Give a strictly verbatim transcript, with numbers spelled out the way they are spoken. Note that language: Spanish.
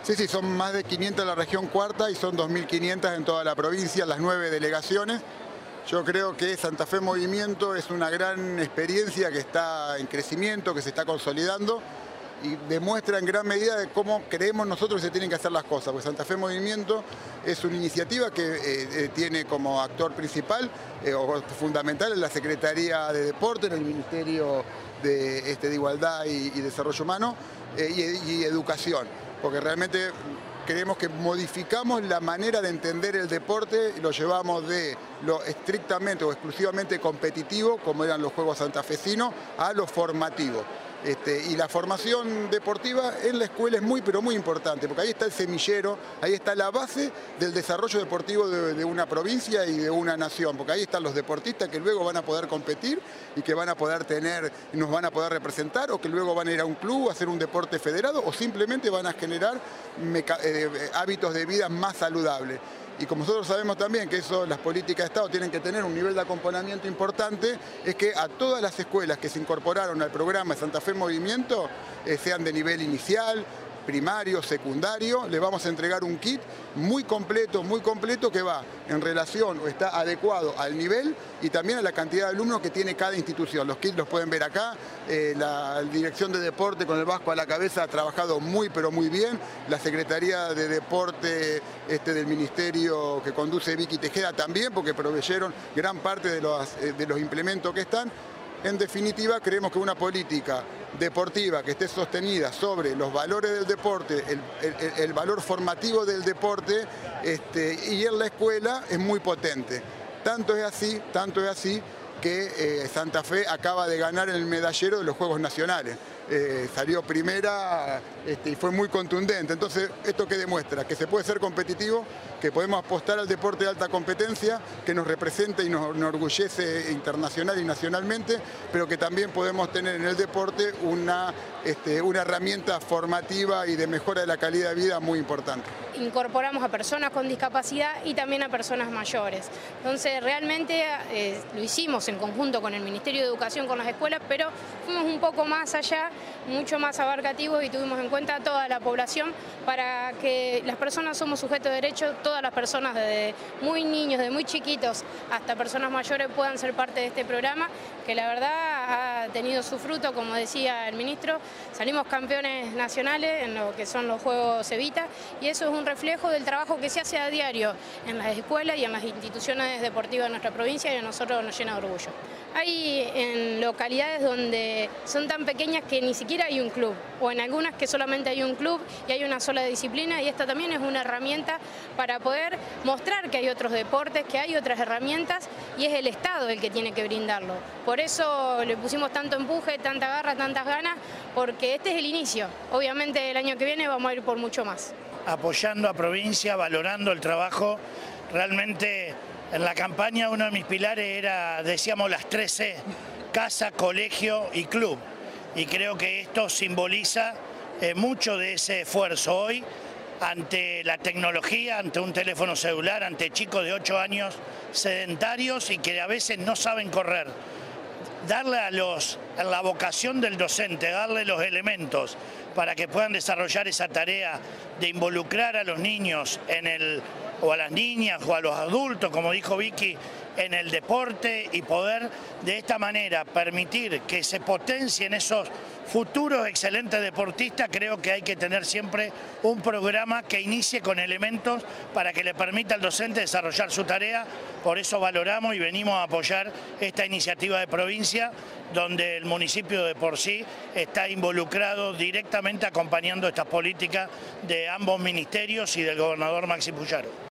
Sí, sí, son más de quinientas en la región cuarta y son dos mil quinientas en toda la provincia, las nueve delegaciones. Yo creo que Santa Fe Movimiento es una gran experiencia que está en crecimiento, que se está consolidando y demuestra en gran medida de cómo creemos nosotros que se tienen que hacer las cosas. Porque Santa Fe Movimiento es una iniciativa que eh, eh, tiene como actor principal eh, o fundamental en la Secretaría de Deporte, en el Ministerio de, este, de Igualdad y, y Desarrollo Humano eh, y, y Educación. Porque realmente creemos que modificamos la manera de entender el deporte y lo llevamos de lo estrictamente o exclusivamente competitivo, como eran los Juegos Santafesinos, a lo formativo. Este, y la formación deportiva en la escuela es muy, pero muy importante, porque ahí está el semillero, ahí está la base del desarrollo deportivo de, de una provincia y de una nación, porque ahí están los deportistas que luego van a poder competir y que van a poder tener, nos van a poder representar, o que luego van a ir a un club a hacer un deporte federado, o simplemente van a generar meca eh, hábitos de vida más saludables. Y como nosotros sabemos también que eso, las políticas de Estado tienen que tener un nivel de acompañamiento importante, es que a todas las escuelas que se incorporaron al programa de Santa Fe Movimiento, eh, sean de nivel inicial, primario, secundario, le vamos a entregar un kit muy completo, muy completo que va en relación o está adecuado al nivel y también a la cantidad de alumnos que tiene cada institución. Los kits los pueden ver acá, eh, la Dirección de Deporte con el Vasco a la cabeza ha trabajado muy pero muy bien, la Secretaría de Deporte este, del Ministerio que conduce Vicky Tejeda también, porque proveyeron gran parte de los, eh, de los implementos que están. En definitiva, creemos que una política deportiva que esté sostenida sobre los valores del deporte, el, el, el valor formativo del deporte este, y en la escuela es muy potente. Tanto es así, tanto es así que eh, Santa Fe acaba de ganar el medallero de los Juegos Nacionales. Eh, salió primera este, y fue muy contundente. Entonces, ¿esto qué demuestra? Que se puede ser competitivo, que podemos apostar al deporte de alta competencia, que nos representa y nos enorgullece internacional y nacionalmente, pero que también podemos tener en el deporte una, este, una herramienta formativa y de mejora de la calidad de vida muy importante. Incorporamos a personas con discapacidad y también a personas mayores. Entonces, realmente eh, lo hicimos en conjunto con el Ministerio de Educación, con las escuelas, pero fuimos un poco más allá, mucho más abarcativos y tuvimos en cuenta a toda la población para que las personas somos sujetos de derecho, todas las personas desde muy niños, de muy chiquitos hasta personas mayores puedan ser parte de este programa, que la verdad ha tenido su fruto, como decía el ministro, salimos campeones nacionales en lo que son los Juegos Evita y eso es un reflejo del trabajo que se hace a diario en las escuelas y en las instituciones deportivas de nuestra provincia y a nosotros nos llena de orgullo. Hay en localidades donde son tan pequeñas que ni siquiera hay un club, o en algunas que solamente hay un club y hay una sola disciplina, y esta también es una herramienta para poder mostrar que hay otros deportes, que hay otras herramientas, y es el Estado el que tiene que brindarlo. Por eso le pusimos tanto empuje, tanta garra, tantas ganas, porque este es el inicio. Obviamente el año que viene vamos a ir por mucho más. Apoyando a provincia, valorando el trabajo, realmente en la campaña uno de mis pilares era, decíamos, las tres C, casa, colegio y club. Y creo que esto simboliza eh, mucho de ese esfuerzo hoy ante la tecnología, ante un teléfono celular, ante chicos de ocho años sedentarios y que a veces no saben correr. Darle a, los, a la vocación del docente, darle los elementos para que puedan desarrollar esa tarea de involucrar a los niños en el, o a las niñas o a los adultos, como dijo Vicky, en el deporte y poder de esta manera permitir que se potencien esos futuros excelentes deportistas. Creo que hay que tener siempre un programa que inicie con elementos para que le permita al docente desarrollar su tarea. Por eso valoramos y venimos a apoyar esta iniciativa de provincia, donde el municipio de por sí está involucrado directamente acompañando estas políticas de ambos ministerios y del gobernador Maxi Puyaro.